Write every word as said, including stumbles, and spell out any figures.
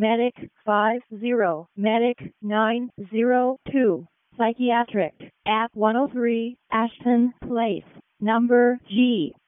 Medic five zero, Medic nine zero two, Psychiatric at one oh three Ashton Place, number G